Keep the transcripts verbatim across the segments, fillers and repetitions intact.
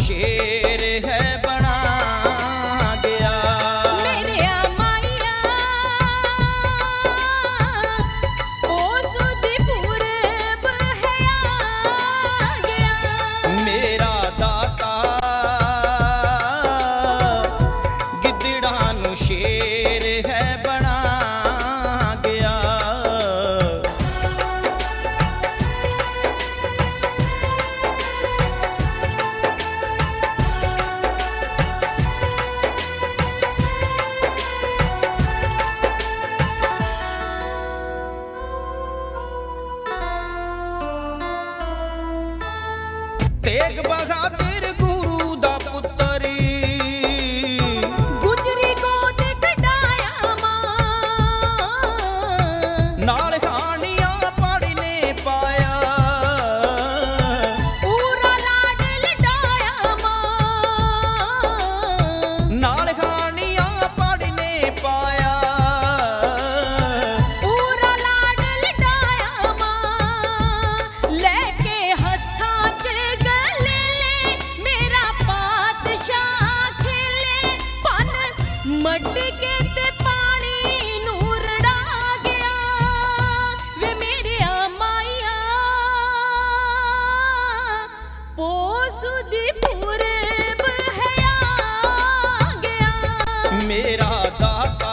शेर है बना गया। मेरे माइया ओ सुदीपुर है आ गया। मेरा दाता गिद्दड़ा नू शेर है बना गया। तेग बहादुर गुरु दा पुत्तरी गुजरी गोद कटाया मां नाल हानियां पढ़ने पाया। पूरा लाड लटाया मां नाल हानियां पढ़ने पाया। पूरा लाड लटाया मां लेके हत्था च गले मेरा पातशाह खेले पन मटके ते पानी नूं रड़ा गया। वे मेरे माइया पोसुदीपुर है आ गया। मेरा दाता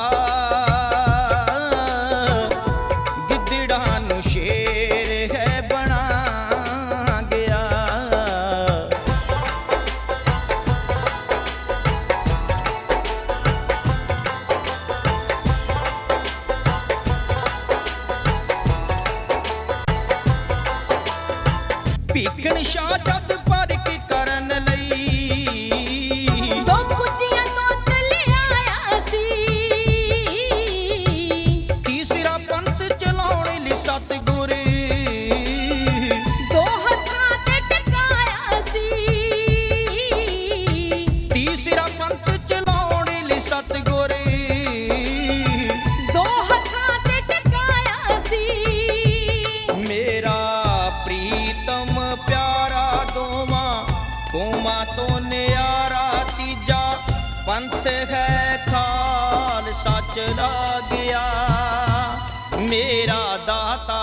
गिद्दड़ा नू शेर है बना गया। भीखन शाह जद परख करन लई दो कुचियां तोत ले आया सी। तीसरा पंथ चलाउण लई सतगुर दो हत्थां ते टकाया सी। तीसरा पंथ चलाउण लई सतगुर दो हत्थां ते टकाया सी। मेरा प्रीतम प्यारा दोवां कौमां तो न्यारा तीजा पंथ है खालसा चला गया। मेरा दाता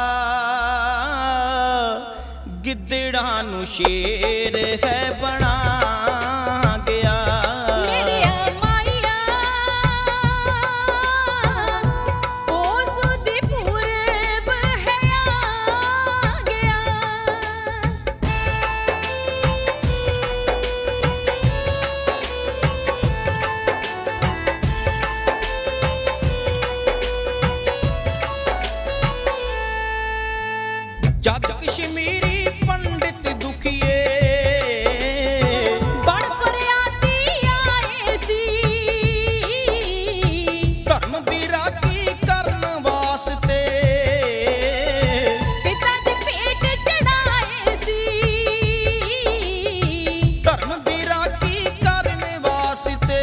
गिद्दड़ा नू शेर है बना गया। मेरे माइया पोसुदीपुर है आ गया। जद कश्मीरी पंडित दुखिए बड़ फरियादी आए सी। धर्म विरागी करन वास्ते पिता दी पेट चढ़ाए सी। धर्म विरागी करन वास्ते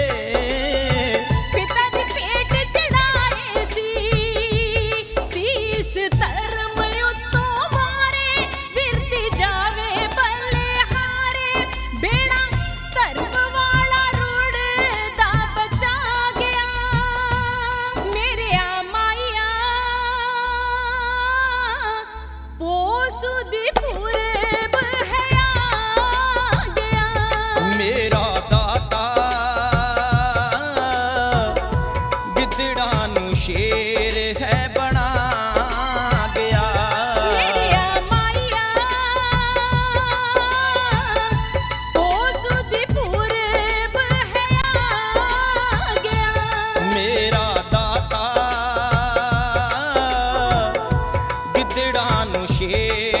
पिता दी पेट चढ़ाए सी। शीस धर्म उत्तों मारे विरती जावे बलिहारे। बेड़ा धर्म वाला रुड़दा बचा गया। मेरे माइया पोसुदीपुर है आ गया। मेरा दाता गिद्दड़ा नू शेर है बना गया। मेरे माइया पोसुदीपुर है आ गया। मेरा दाता गिद्दड़ा नू शेर